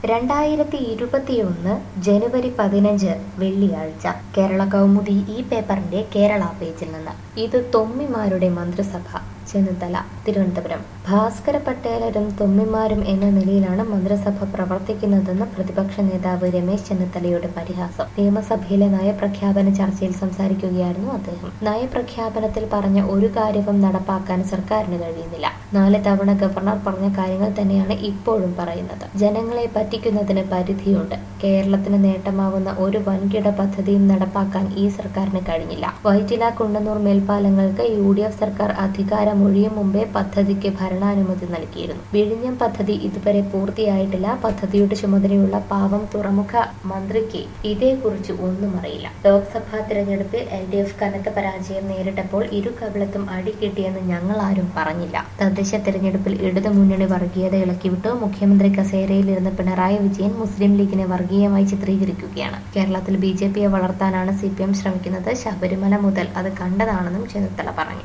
2021 ജനുവരി 15 വെള്ളിയാഴ്ച കേരള കൗമുദി ഈ പേപ്പറിന്റെ കേരള പേജിൽ നിന്ന്. ഇത് തൊമ്മിമാരുടെ മന്ത്രിസഭ. ചെന്നിത്തല, തിരുവനന്തപുരം. ഭാസ്കര പട്ടേലരും തൊമ്മിമാരും എന്ന നിലയിലാണ് മന്ത്രിസഭ പ്രവർത്തിക്കുന്നതെന്ന് പ്രതിപക്ഷ നേതാവ് രമേശ് ചെന്നിത്തലയുടെ പരിഹാസം. നിയമസഭയിലെ നയപ്രഖ്യാപന ചർച്ചയിൽ സംസാരിക്കുകയായിരുന്നു അദ്ദേഹം. നയപ്രഖ്യാപനത്തിൽ പറഞ്ഞ ഒരു കാര്യവും നടപ്പാക്കാൻ സർക്കാരിന് കഴിയുന്നില്ല. 4 തവണ ഗവർണർ പറഞ്ഞ കാര്യങ്ങൾ തന്നെയാണ് ഇപ്പോഴും പറയുന്നത്. ജനങ്ങളെ പറ്റിക്കുന്നതിന് പരിധിയുണ്ട്. കേരളത്തിന് നേട്ടമാവുന്ന ഒരു വൻകിട പദ്ധതിയും നടപ്പാക്കാൻ ഈ സർക്കാരിന് കഴിഞ്ഞില്ല. വൈറ്റില കുണ്ടന്നൂർ മേൽപ്പാലങ്ങൾക്ക് UDF സർക്കാർ അധികാരമൊഴിയും മുമ്പേ പദ്ധതിക്ക് ഭരണാനുമതി നൽകിയിരുന്നു. വിഴിഞ്ഞം പദ്ധതി ഇതുവരെ പൂർത്തിയായിട്ടില്ല. പദ്ധതിയുടെ ചുമതലയുള്ള പാവം തുറമുഖ മന്ത്രിക്ക് ഇതേക്കുറിച്ച് ഒന്നും അറിയില്ല. ലോക്സഭാ തിരഞ്ഞെടുപ്പിൽ LDF കനത്ത പരാജയം നേരിട്ടപ്പോൾ ഇരു കവിളത്തും അടി കിട്ടിയെന്ന് ഞങ്ങൾ ആരും പറഞ്ഞില്ല. തദ്ദേശ തിരഞ്ഞെടുപ്പിൽ ഇടതുമുന്നണി വർഗീയത ഇളക്കിവിട്ടു. മുഖ്യമന്ത്രി കസേരയിലിരുന്ന പിണറായി വിജയൻ മുസ്ലിം ലീഗിനെ വർഗീയമായി ചിത്രീകരിക്കുകയാണ്. കേരളത്തിൽ BJP യെ വളർത്താനാണ് CPM ശ്രമിക്കുന്നത്. ശബരിമല മുതൽ അത് കണ്ടതാണെന്നും ചെന്നിത്തല പറഞ്ഞു.